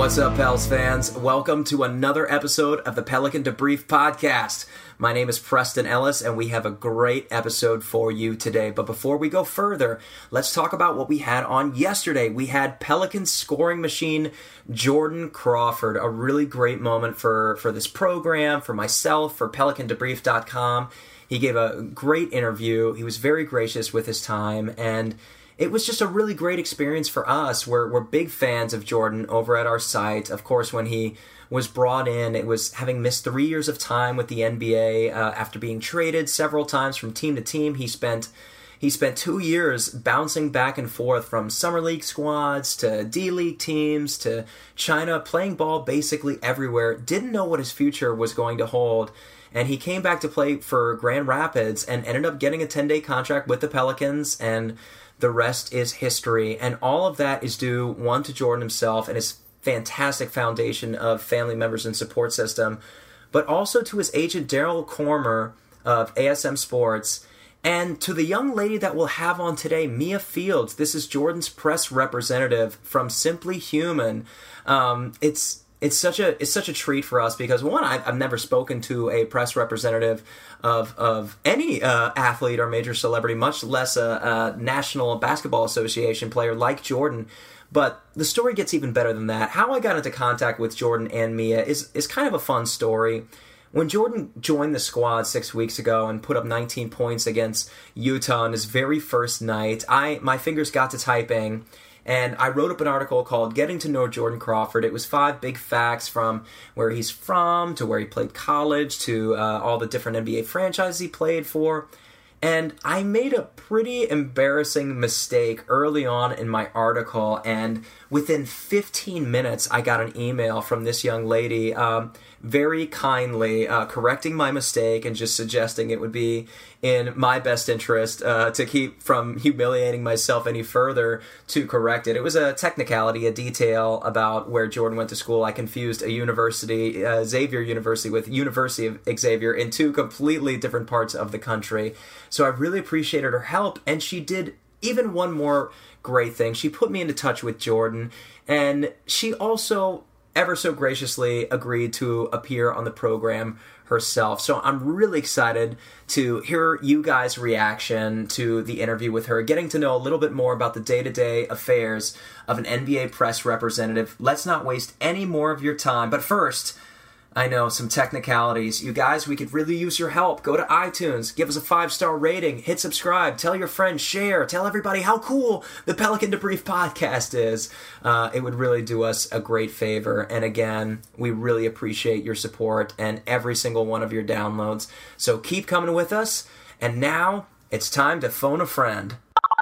What's up, Pels fans? Welcome to another episode of the Pelican Debrief Podcast. My name is Preston Ellis, and we have a great episode for you today. But before we go further, let's talk about what we had on yesterday. We had Pelican scoring machine Jordan Crawford, a really great moment for this program, for myself, for PelicanDebrief.com. He gave a great interview. He was very gracious with his time, and it was just a really great experience for us. We're big fans of Jordan over at our site. Of course, when he was brought in, it was having missed 3 years of time with the NBA after being traded several times from team to team. He spent 2 years bouncing back and forth from summer league squads to D-League teams to China, playing ball basically everywhere. Didn't know what his future was going to hold. And he came back to play for Grand Rapids and ended up getting a 10-day contract with the Pelicans, and the rest is history. And all of that is due, one, to Jordan himself and his fantastic foundation of family members and support system, but also to his agent, Daryl Cormer of ASM Sports, and to the young lady that we'll have on today, Mia Fields. This is Jordan's press representative from Simply Human. It's such a treat for us because, one, I've never spoken to a press representative of any athlete or major celebrity, much less a National Basketball Association player like Jordan. But the story gets even better than that. How I got into contact with Jordan and Mia is kind of a fun story. When Jordan joined the squad 6 weeks ago and put up 19 points against Utah on his very first night, my fingers got to typing, and I wrote up an article called Getting to Know Jordan Crawford. It was 5 big facts from where he's from to where he played college to all the different NBA franchises he played for. And I made a pretty embarrassing mistake early on in my article, and within 15 minutes I got an email from this young lady very kindly correcting my mistake and just suggesting it would be in my best interest to keep from humiliating myself any further to correct it. It was a technicality, a detail about where Jordan went to school. I confused a university, Xavier University, with University of Xavier in 2 completely different parts of the country. So I really appreciated her help, and she did even one more great thing. She put me into touch with Jordan, and she also ever so graciously agreed to appear on the program herself. So I'm really excited to hear you guys' reaction to the interview with her, getting to know a little bit more about the day-to-day affairs of an NBA press representative. Let's not waste any more of your time. But first, I know, some technicalities. You guys, we could really use your help. Go to iTunes, give us a 5-star rating, hit subscribe, tell your friends, share, tell everybody how cool the Pelican Debrief Podcast is. It would really do us a great favor. And again, we really appreciate your support and every single one of your downloads. So keep coming with us. And now it's time to phone a friend.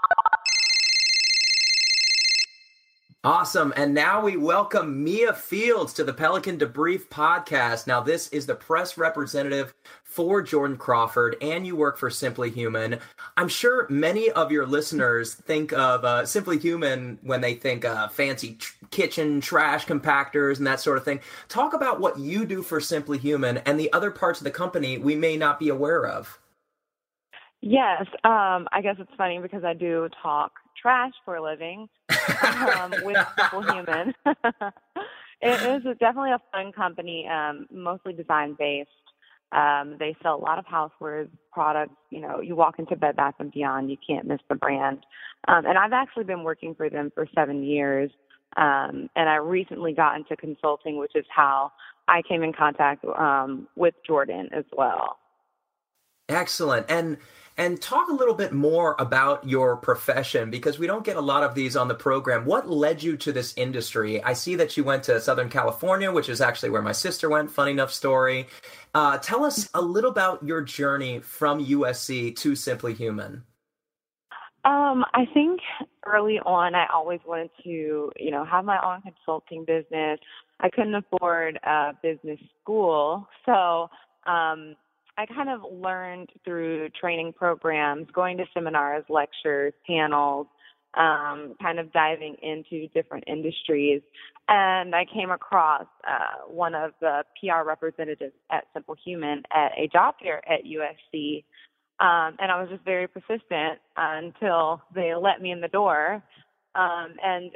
Awesome. And now we welcome Mia Fields to the Pelican Debrief Podcast. Now, this is the press representative for Jordan Crawford, and you work for Simply Human. I'm sure many of your listeners think of Simply Human when they think fancy kitchen trash compactors and that sort of thing. Talk about what you do for Simply Human and the other parts of the company we may not be aware of. Yes. I guess it's funny because I do talk trash for a living with Simple Human. It is definitely a fun company, mostly design-based. They sell a lot of housewares products. You know, you walk into Bed Bath & Beyond, you can't miss the brand. And I've actually been working for them for 7 years. And I recently got into consulting, which is how I came in contact with Jordan as well. Excellent. And talk a little bit more about your profession, because we don't get a lot of these on the program. What led you to this industry? I see that you went to Southern California, which is actually where my sister went. Funny enough story. Tell us a little about your journey from USC to Simply Human. I think early on, I always wanted to, have my own consulting business. I couldn't afford a business school. So, I kind of learned through training programs, going to seminars, lectures, panels, kind of diving into different industries. And I came across one of the PR representatives at Simple Human at a job fair at USC. And I was just very persistent until they let me in the door. And it's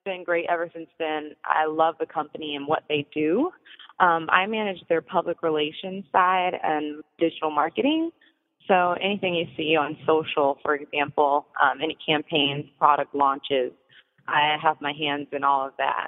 been great ever since then. I love the company and what they do. I manage their public relations side and digital marketing. So anything you see on social, for example, any campaigns, product launches, I have my hands in all of that.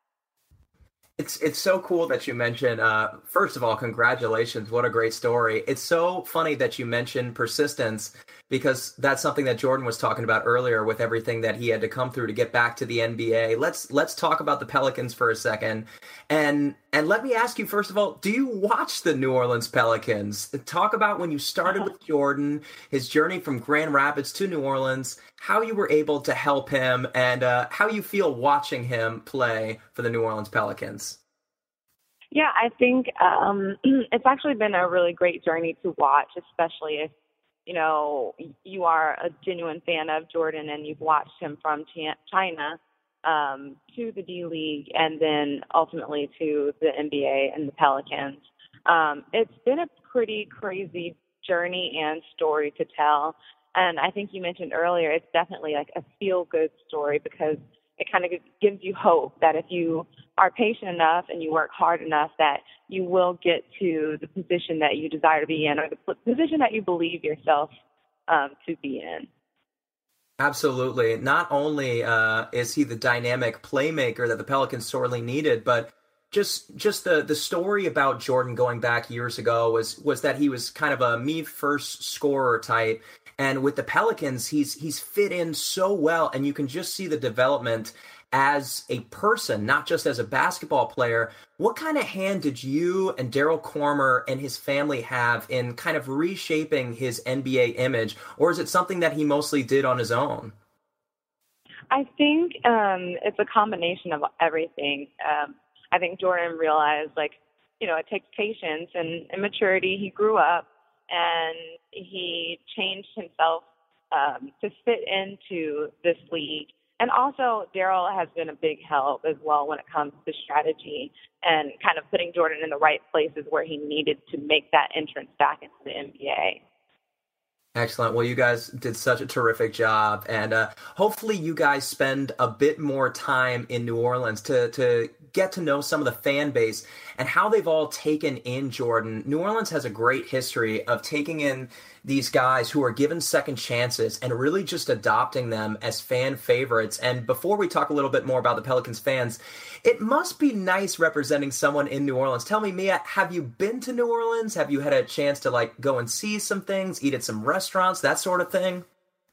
It's so cool that you mentioned, first of all, congratulations. What a great story. It's so funny that you mentioned persistence because that's something that Jordan was talking about earlier with everything that he had to come through to get back to the NBA. Let's talk about the Pelicans for a second. And let me ask you, first of all, do you watch the New Orleans Pelicans? Talk about when you started with Jordan, his journey from Grand Rapids to New Orleans, how you were able to help him, and how you feel watching him play for the New Orleans Pelicans. Yeah, I think it's actually been a really great journey to watch, especially if, you are a genuine fan of Jordan and you've watched him from China to the D League and then ultimately to the NBA and the Pelicans. It's been a pretty crazy journey and story to tell. And I think you mentioned earlier, it's definitely like a feel-good story because it kind of gives you hope that if you are patient enough and you work hard enough that you will get to the position that you desire to be in or the position that you believe yourself to be in. Absolutely. Not only is he the dynamic playmaker that the Pelicans sorely needed, but just the story about Jordan going back years ago was that he was kind of a me first scorer type. And with the Pelicans, he's fit in so well, and you can just see the development as a person, not just as a basketball player. What kind of hand did you and Daryl Cormer and his family have in kind of reshaping his NBA image, or is it something that he mostly did on his own? I think it's a combination of everything. I think Jordan realized, it takes patience and maturity. He grew up and he changed himself to fit into this league. And also, Daryl has been a big help as well when it comes to strategy and kind of putting Jordan in the right places where he needed to make that entrance back into the NBA. Excellent. Well, you guys did such a terrific job, and hopefully you guys spend a bit more time in New Orleans to get to know some of the fan base and how they've all taken in Jordan. New Orleans has a great history of taking in these guys who are given second chances and really just adopting them as fan favorites. And before we talk a little bit more about the Pelicans fans, it must be nice representing someone in New Orleans. Tell me, Mia, have you been to New Orleans? Have you had a chance to go and see some things, eat at some restaurants, that sort of thing?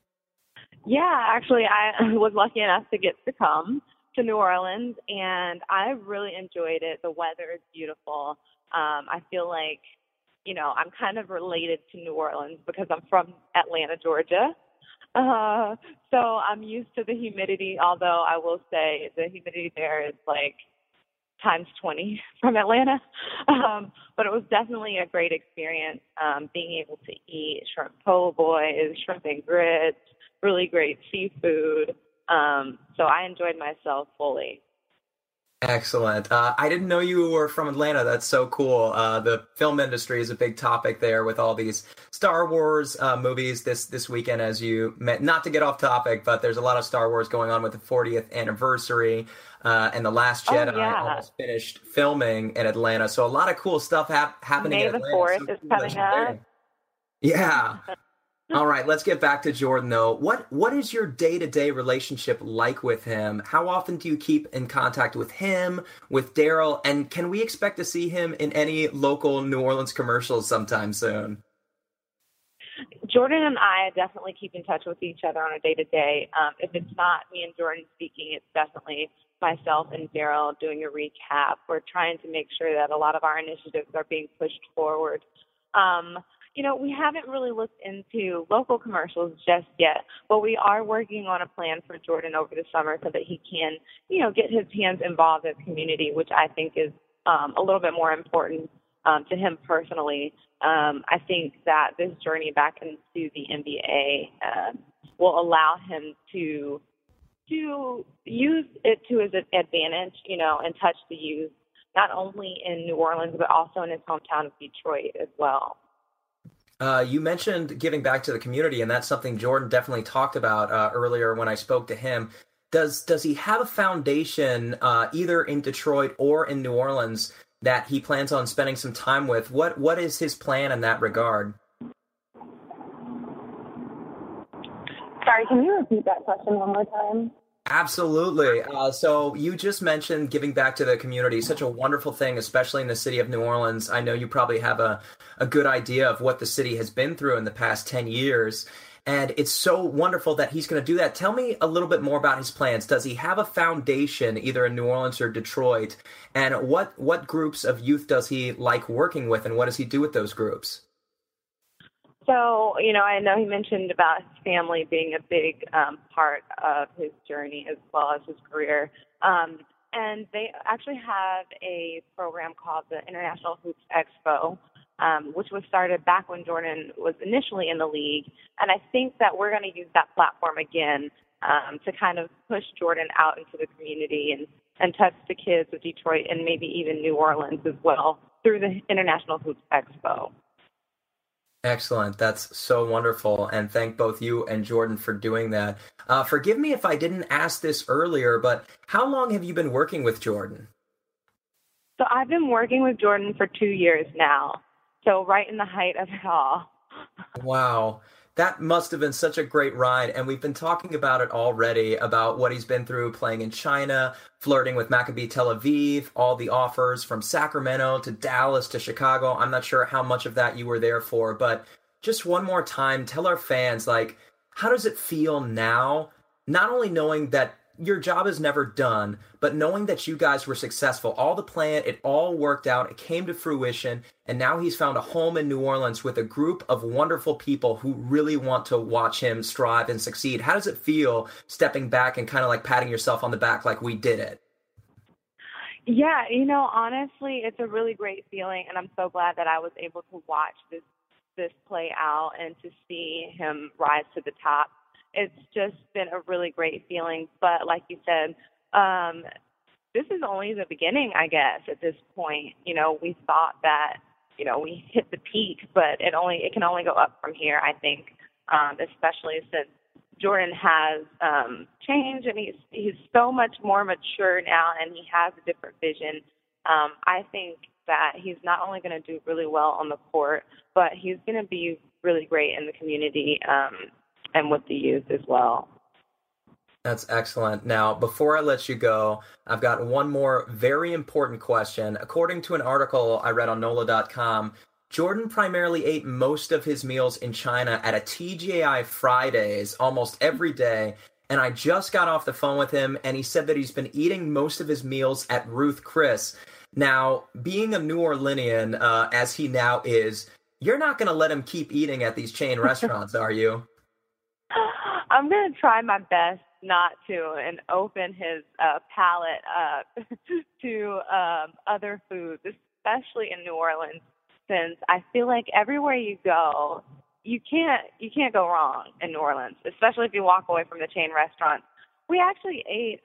Yeah, actually, I was lucky enough to get to come to New Orleans, and I really enjoyed it. The weather is beautiful. I feel like, I'm kind of related to New Orleans because I'm from Atlanta, Georgia. So I'm used to the humidity, although I will say the humidity there is times 20 from Atlanta. But it was definitely a great experience being able to eat shrimp po' boys, shrimp and grits, really great seafood. So I enjoyed myself fully. Excellent. I didn't know you were from Atlanta. That's so cool. The film industry is a big topic there with all these Star Wars movies this weekend, as you met. Not to get off topic, but there's a lot of Star Wars going on with the 40th anniversary, and The Last Jedi almost finished filming in Atlanta. So a lot of cool stuff happening in Atlanta. May the 4th is coming up. Yeah. All right, let's get back to Jordan, though. What is your day-to-day relationship like with him? How often do you keep in contact with him, with Daryl, and can we expect to see him in any local New Orleans commercials sometime soon? Jordan and I definitely keep in touch with each other on a day-to-day. If it's not me and Jordan speaking, it's definitely myself and Daryl doing a recap. We're trying to make sure that a lot of our initiatives are being pushed forward. We haven't really looked into local commercials just yet, but we are working on a plan for Jordan over the summer so that he can, get his hands involved in the community, which I think is a little bit more important to him personally. I think that this journey back into the NBA will allow him to use it to his advantage, and touch the youth, not only in New Orleans, but also in his hometown of Detroit as well. You mentioned giving back to the community, and that's something Jordan definitely talked about earlier when I spoke to him. does he have a foundation either in Detroit or in New Orleans that he plans on spending some time with? What is his plan in that regard? Sorry, can you repeat that question one more time? Absolutely. So you just mentioned giving back to the community, such a wonderful thing, especially in the city of New Orleans. I know you probably have a good idea of what the city has been through in the past 10 years. And it's so wonderful that he's going to do that. Tell me a little bit more about his plans. Does he have a foundation either in New Orleans or Detroit? And what groups of youth does he like working with, and what does he do with those groups? So, I know he mentioned about his family being a big part of his journey as well as his career. And they actually have a program called the International Hoops Expo, which was started back when Jordan was initially in the league. And I think that we're going to use that platform again to kind of push Jordan out into the community and touch the kids of Detroit and maybe even New Orleans as well through the International Hoops Expo. Excellent. That's so wonderful. And thank both you and Jordan for doing that. Forgive me if I didn't ask this earlier, but how long have you been working with Jordan? So I've been working with Jordan for 2 years now. So right in the height of it all. Wow. That must have been such a great ride. And we've been talking about it already, about what he's been through playing in China, flirting with Maccabi Tel Aviv, all the offers from Sacramento to Dallas to Chicago. I'm not sure how much of that you were there for, but just one more time, tell our fans, how does it feel now, not only knowing that your job is never done, but knowing that you guys were successful, all the plan, it all worked out, it came to fruition, and now he's found a home in New Orleans with a group of wonderful people who really want to watch him strive and succeed. How does it feel stepping back and kind of patting yourself on the back like we did it? Yeah, honestly, it's a really great feeling, and I'm so glad that I was able to watch this play out and to see him rise to the top. It's just been a really great feeling. But like you said, this is only the beginning, I guess, at this point. We thought that, we hit the peak, but it can only go up from here, I think, especially since Jordan has changed and he's so much more mature now and he has a different vision. I think that he's not only going to do really well on the court, but he's going to be really great in the community and with the youth as well. That's excellent. Now, before I let you go, I've got one more very important question. According to an article I read on NOLA.com, Jordan primarily ate most of his meals in China at a TGI Fridays almost every day. And I just got off the phone with him, and he said that he's been eating most of his meals at Ruth Chris. Now, being a New Orleanian, as he now is, you're not going to let him keep eating at these chain restaurants, are you? I'm going to try my best not to and open his palate up to other foods, especially in New Orleans, since I feel like everywhere you go, you can't go wrong in New Orleans, especially if you walk away from the chain restaurants. We actually ate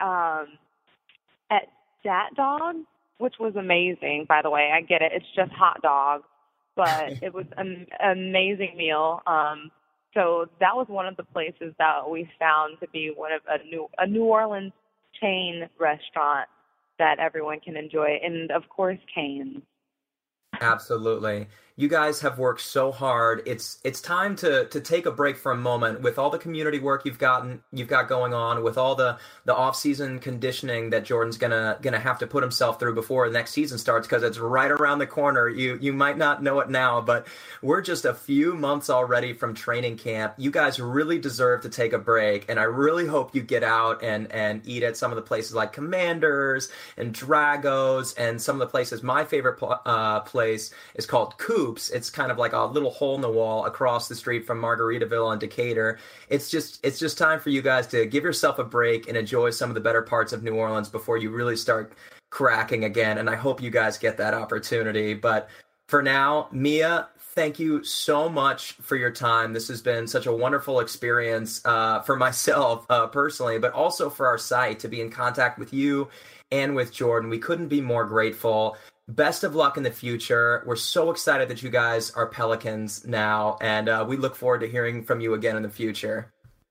at Dat Dog, which was amazing, by the way. I get it. It's just hot dogs, but it was an amazing meal. So that was one of the places that we found to be one of a New Orleans chain restaurant that everyone can enjoy, and of course, Cane's. Absolutely. You guys have worked so hard. It's time to take a break for a moment with all the community work you've got going on, with all the off-season conditioning that Jordan's gonna have to put himself through before the next season starts, because it's right around the corner. You might not know it now, but we're just a few months already from training camp. You guys really deserve to take a break, and I really hope you get out and eat at some of the places like Commanders and Dragos, and some of the places. My favorite place is called Coops. It's kind of like a little hole in the wall across the street from Margaritaville and Decatur. It's just time for you guys to give yourself a break and enjoy some of the better parts of New Orleans before you really start cracking again. And I hope you guys get that opportunity. But for now, Mia, thank you so much for your time. This has been such a wonderful experience for myself personally, but also for our site to be in contact with you and with Jordan. We couldn't be more grateful. Best of luck in the future. We're so excited that you guys are Pelicans now, and we look forward to hearing from you again in the future.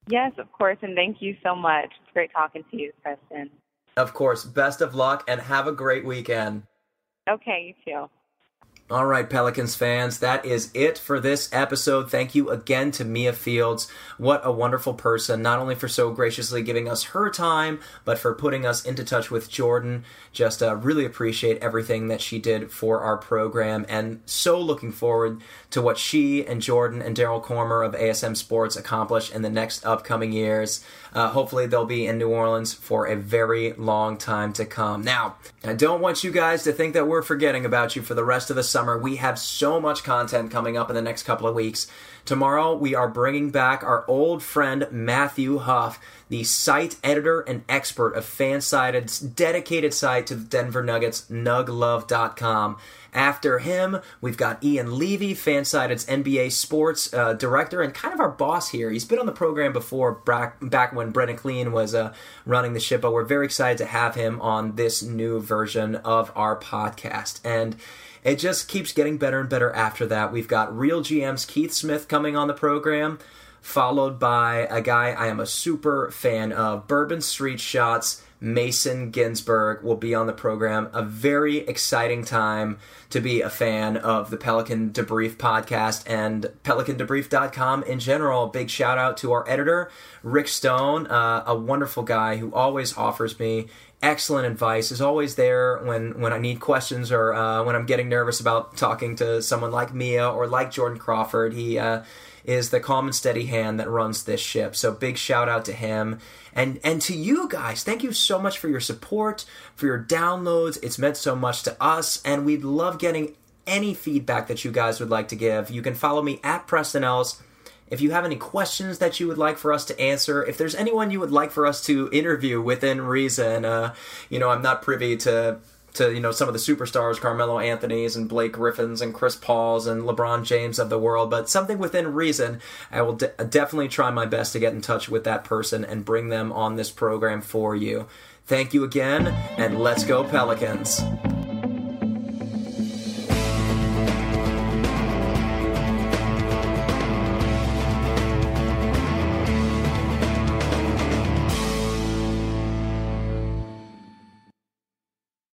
Yes, of course, and thank you so much. It's great talking to you, Preston. Of course. Best of luck and have a great weekend. Okay, you too. All right, Pelicans fans, that is it for this episode. Thank you again to Mia Fields. What a wonderful person, not only for so graciously giving us her time, but for putting us into touch with Jordan. Just really appreciate everything that she did for our program, and so looking forward to what she and Jordan and Daryl Cormer of ASM Sports accomplish in the next upcoming years. Hopefully they'll be in New Orleans for a very long time to come. Now, I don't want you guys to think that we're forgetting about you for the rest of the summer. We have so much content coming up in the next couple of weeks. Tomorrow, we are bringing back our old friend Matthew Huff, the site editor and expert of Fansided's dedicated site to the Denver Nuggets, nuglove.com. After him, we've got Ian Levy, Fansided's NBA sports director and kind of our boss here. He's been on the program before, back when Brennan Clean was running the ship, but we're very excited to have him on this new version of our podcast. And it just keeps getting better and better after that. We've got Real GM's Keith Smith coming on the program, followed by a guy I am a super fan of, Bourbon Street Shots, Mason Ginsberg will be on the program. A very exciting time to be a fan of the Pelican Debrief podcast and PelicanDebrief.com in general. Big shout out to our editor, Rick Stone, a wonderful guy who always offers me excellent advice, is always there when I need questions or when I'm getting nervous about talking to someone like Mia or like Jordan Crawford. He is the calm and steady hand that runs this ship. So big shout out to him. And to you guys, thank you so much for your support, for your downloads. It's meant so much to us, and we'd love getting any feedback that you guys would like to give. You can follow me at Preston Ellis. If you have any questions that you would like for us to answer, if there's anyone you would like for us to interview within reason, I'm not privy to some of the superstars, Carmelo Anthony's and Blake Griffin's and Chris Paul's and LeBron James of the world, but something within reason, I will definitely try my best to get in touch with that person and bring them on this program for you. Thank you again, and let's go Pelicans.